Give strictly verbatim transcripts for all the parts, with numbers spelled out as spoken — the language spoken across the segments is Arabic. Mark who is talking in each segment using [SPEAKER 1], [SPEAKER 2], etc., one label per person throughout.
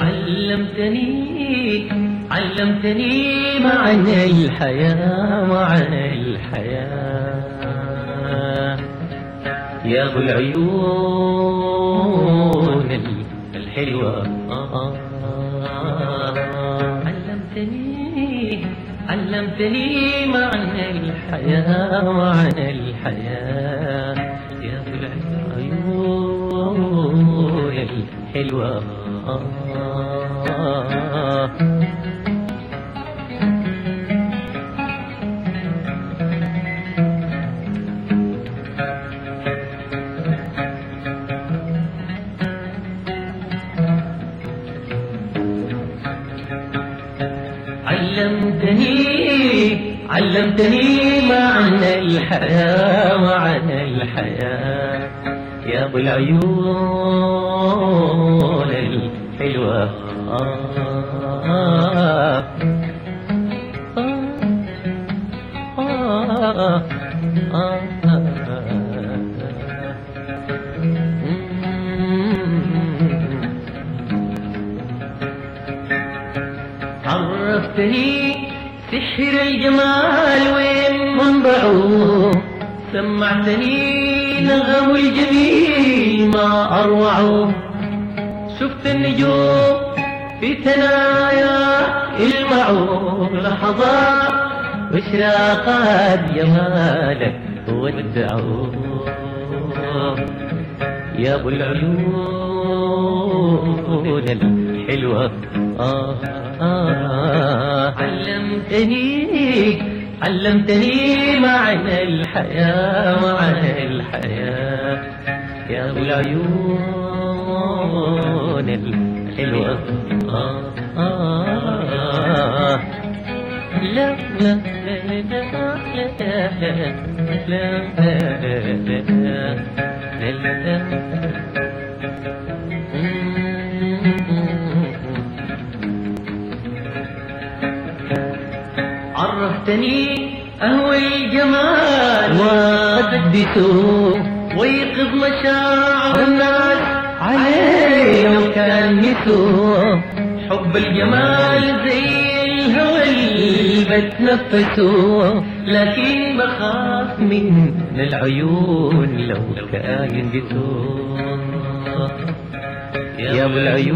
[SPEAKER 1] علمتني علمتني معنى الحياة معنى الحياة يا أبو العيون الحلوة. علمتني علمتني معنى الحياة معنى الحياة يا أبو العيون الحلوة. علمتني علمتني معنى الحياة معنى الحياة يا أبو العيون الحلوة. عرفتني سحر الجمال وين منبعه، سمعتني نغم الجميل ما أروعه، شفت النجوم في ثنايا المعه لحظات واشراقات جمالك ودعوه يا أبو العيون الحلوة. آه آه علمتني علمتني معنى الحياة معنى الحياة يا أبو العيون الحلوة. آه آه لا لا لا لا عرفتني أهوى الجمال وأقدسه ويقظ مشاعر الناس عليه لو كان مثله، حب الجمال زي الهوى اللي بتنفسه، لكن بخاف من العيون لو كان ينقسوه يا أبو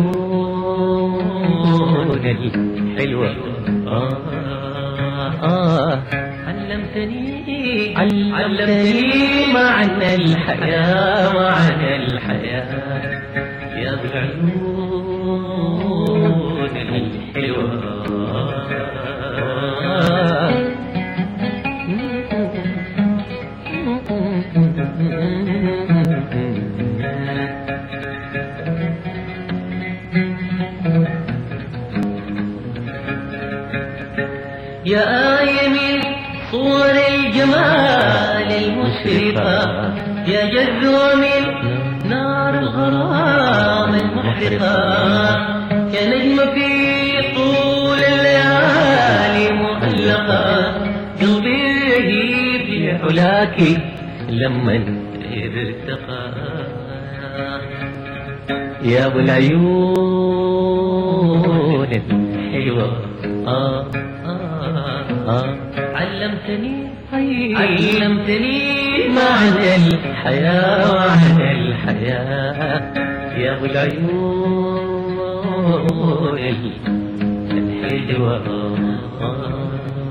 [SPEAKER 1] العيون الحلوة. آه آه علمتني علمتني معنى الحياة معنى الحياة يا أبو العيون الحلوة. يا آية من صور الجمال المشرقة، يا جذوة من نار الغرام المحرقة، يا نجمة في طول الليالي معلقة، قلبي يهيب لعلاك لما ارتقى يا أبو العيون الحلوة. آه آه علمتني علمتني معنى الحياة معنى الحياة يا أبو العيون الحلوة.